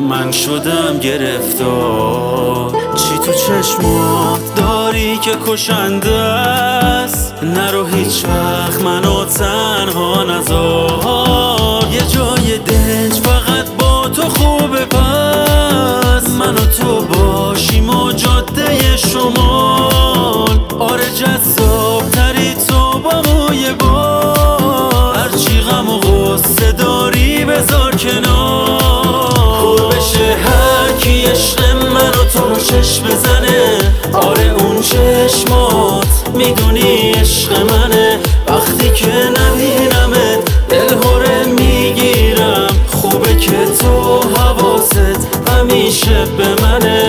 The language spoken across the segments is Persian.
من شدم گرفتار. چی تو چشمات داری که کشنده است؟ نرو هیچ وقت منو تنها نذار. یه جای دنج فقط با تو خوبه، پس من و تو باشیم و جاده شمال. آره جذاب تری تو با موی بال، هرچی غم و غصه داری بذار کنار. خور بشه هر کی عشق من و تو رو چشم بزنه. آره اون چشمات میدونی عشق منه. وقتی که نبینمت دل هره میگیرم. خوبه که تو حواست همیشه به منه.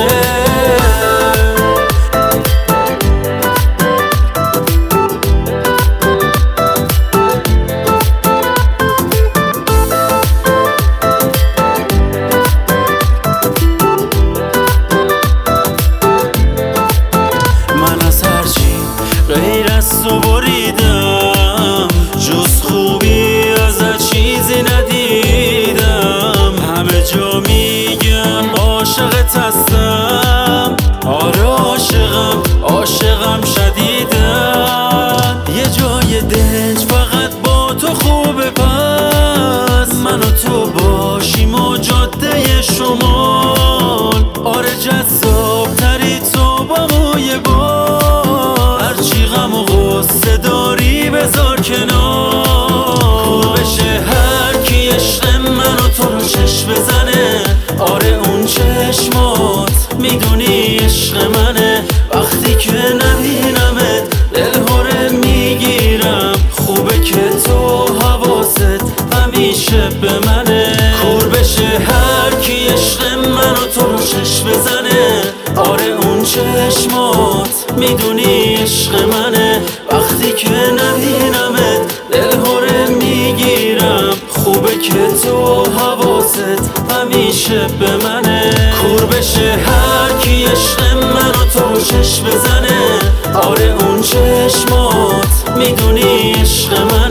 غیر از تو بریدم، جز خوبی ازت چیزی ندیدم. همه جا میگن عاشقت هستم. آره عاشقم شدیدم. یه جای دنج فقط با تو خوبه، پس من و تو باشیم و جاده شمال. آره جذاب تری تو با موی بال، هرچی غم و غصه داری بذار کنار. خور بشه هر کی عشق من و تو رو چشم بزنه. آره اون چشمات میدونی عشق منه. وقتی که نبینمت دل هره میگیرم. خوبه که تو حواست همیشه به منه. خور بشه هر کی عشق من و تو رو چشم بزنه. آره اون چشمات میدونی عشق منه. وقتی که نبینمت دل هره میگیرم. خوبه که تو حواست همیشه به منه. کور بشه هر کی عشق من و تو رو چشم بزنه. آره اون چشمات میدونی عشق منه.